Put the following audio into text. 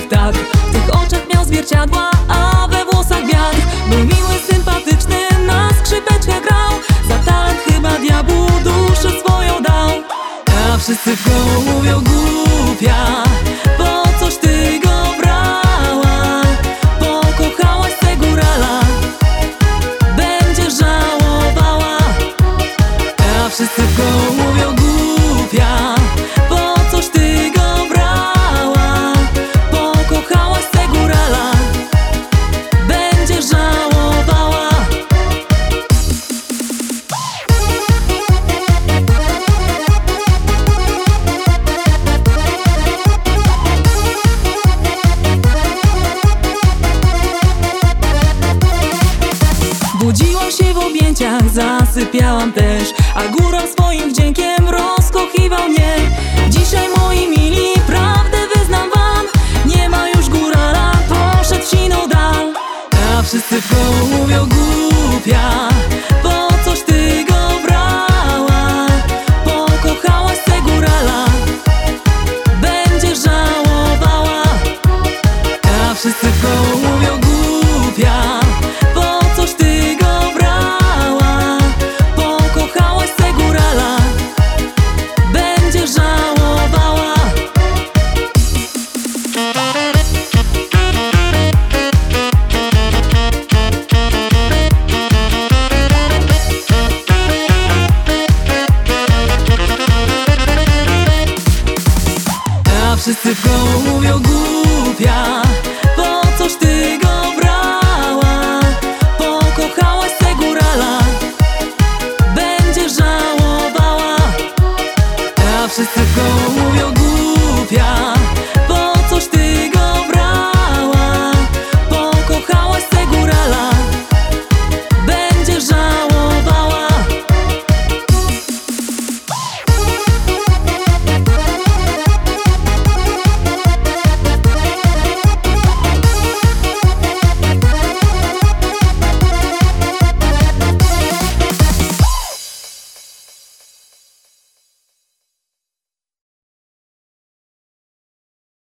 tak. W tych oczach miał zwierciadła, a we włosach wiatr. Był miły, sympatyczny, na skrzypeczkach grał. Za talent chyba diabłu duszę swoją dał. A wszyscy w koło mówią: głupia, po coś ty go brała? Pokochałaś se górala, będziesz żałowała. A wszyscy w koło mówią: głupia, po coś ty go brała? Pokochałaś se górala, będziesz żałowała. Budziłam się w objęciach, zasypiałam też, a góral swoim wdziękiem rozkochiwał mnie. Dzisiaj, moi mili, prawdę wyznam wam, nie ma już górala, poszedł w siną dal. A wszyscy w koło mówią: głupia, po coś ty